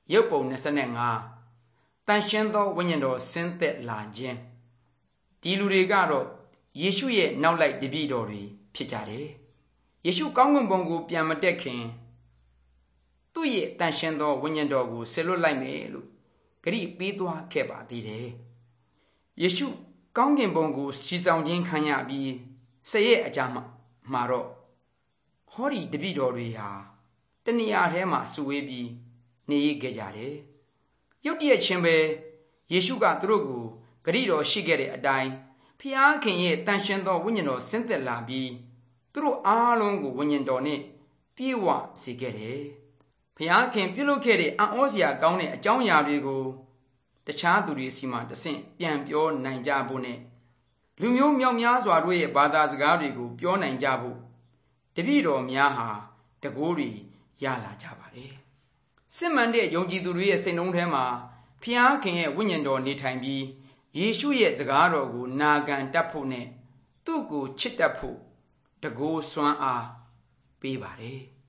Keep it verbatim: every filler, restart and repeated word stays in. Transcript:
ရုပ်ပုံနှစ်ဆယ်ငါတန်ရှင်းသောဝိညာဉ်တော်ဆင်းသက်လာခြင်းဒီလူတွေကတော့ယေရှုရဲ့နောက်လိုက်တပည့်တော်တွေဖြစ်ကြတယ်ယေရှုကောင်းကင်ဘုံကိုပြန်မတက်ခင်သူ့ရဲ့တန်ရှင်းသောဝိညာဉ်တော်ကိုဆက်လွတ်လိုက်မယ်လို့ဂရုပေးသွားခဲ့ပါသေးတယ်ယေရှုကောင်းကင်ဘုံကိုစီဆောင်ခြင်းခံရပြီးဆယ်ရက်အကြာမှမှာတော့ဟောဒီတပည့်တော်တွေဟာတနေရာထဲမှာစုဝေးပြီးနေရခဲ့ကြတယ်ရုတ်တရက်ချင်းပဲယေရှုကသူတို့ကိုဂရုတော်ရှိခဲ့တဲ့အတိုင်းဖျားခင်ရဲ့တန်ရှင်းသောဝိညာဉ်တော်ဆင်းသက်လာပြီးသူတို့အားလုံးကိုဝိညာဉ်တော်နဲ့ပြည့်ဝစေခဲ့တယ်ဖျားခင်ပြုလုပ်ခဲ့တဲ့အံ့ဩစရာကောင်းတဲ့အကြောင်းအရာတွေကိုတခြားသူတွေစီမှာတဆင့်ပြန်ပြောနိုင်ကြဖို့နဲ့လူမျိုးမြောက်များစွာတို့ရဲ့ဘာသာစကားတွေကိုပြောနိုင်ကြဖို့တပည့်တော်များဟာတကိုးတွေရလာကြပါတယ်စစ်မှန်တဲ့ယုံကြည်သူတွေရဲ့စိတ်နှလုံးထဲမှာဖျားခင်ရဲ့ဝိညာဉ်တော်နေထိုင်ပြီးယေရှုရဲ့စကားတော်ကိုနာခံတတ်ဖို့နဲ့သူ့ကိုချစ်တတ်ဖို့တကိုးစွမ်းအားပေးပါတယ်